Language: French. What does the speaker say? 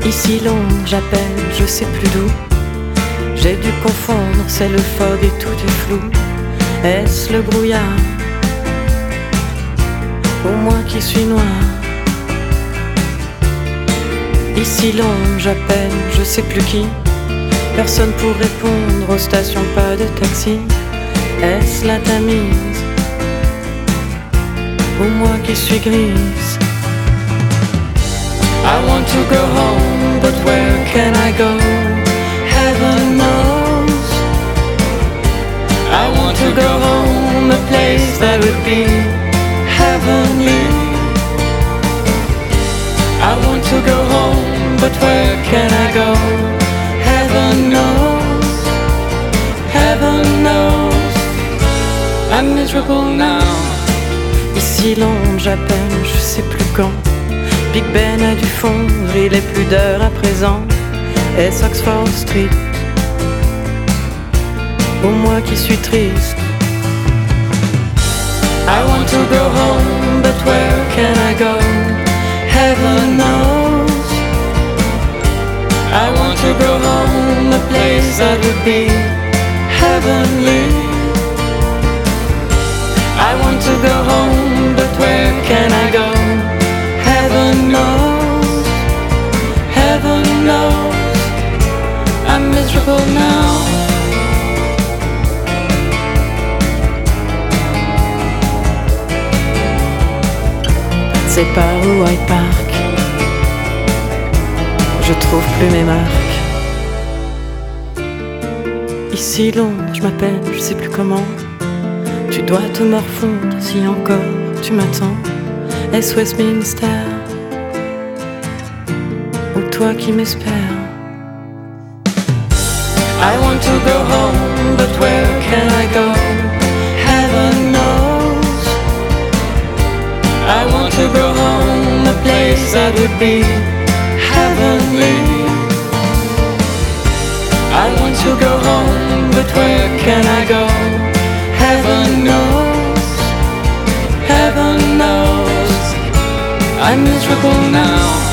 Ici Londres, j'appelle, je sais plus d'où. J'ai dû confondre, c'est le fog et tout est flou. Est-ce le brouillard ou moi qui suis noir? Ici Londres, j'appelle, je sais plus qui. Personne pour répondre aux stations, pas de taxi. Est-ce la Tamise ou moi qui suis grise? I want to go home, but where can I go? Heaven knows. I want to go home, a place that would be heavenly. I want to go home, but where can I go? Heaven knows, heaven knows. I'm miserable now. Ici Londres, j'appelle, je sais plus quand. Big Ben a dû fondre, il est plus d'heure à présent. Est-ce Oxford Street ou moi qui suis triste? I want to go home, but where can I go? Heaven knows. I want to go home, a place that would be heavenly. I want to go home, but where can I go? Heaven knows, heaven knows. I'm miserable now. C'est par où Hyde Park, je trouve plus mes marques. Ici Londres, je m'appelle, je sais plus comment. Tu dois te morfondre si encore tu m'attends. Est-ce Westminster ou toi qui m'espères? I want to go home, but where can I go? Heaven knows. I want to go home, a place that would be heavenly. I want to go home, but where can I go? Heaven knows, heaven knows. I'm miserable now.